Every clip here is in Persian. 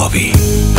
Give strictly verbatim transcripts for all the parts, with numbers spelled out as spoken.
انقلابی.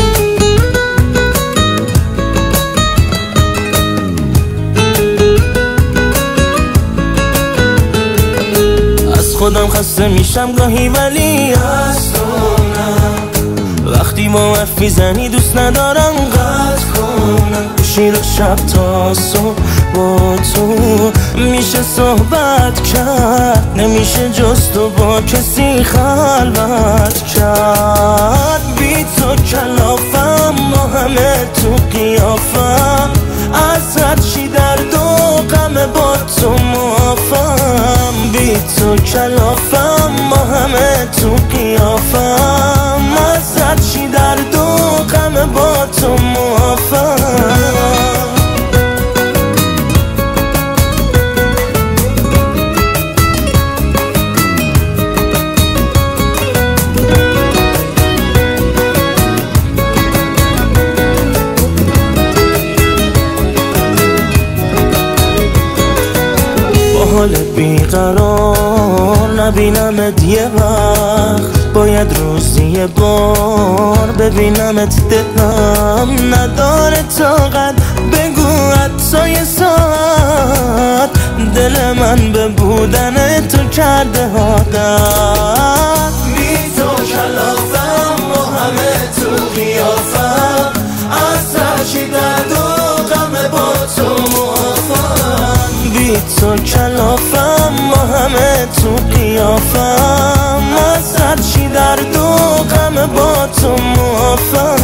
از خودم خسته میشم گاهی ولی از تو نه. وقتی با حرف میزنی دوست ندارم قطع کنم. شیر شب تا صبح با تو میشه صحبت کرد، نمیشه جز تو با کسی خلوت کرد. بی تو کلافم با همه تو قیافم، از هر چی درد و غم با تو موافم. بی تو کلافم با همه تو قیافم، از هر چی درد و غم با تو موافم. حال بیقرار نبینمت یه وقت، باید روزی یه بار ببینمت. دلم نداره طاقت بگو حتی یه ساعت، دل من به بودن تو کرده عادت. بی تو کلافم با همه تو قیافم، از هر چی درد و غم با تو موافم. بی تو کلافم با همه تو قیافم، از هر چی درد و غم با تو موافم.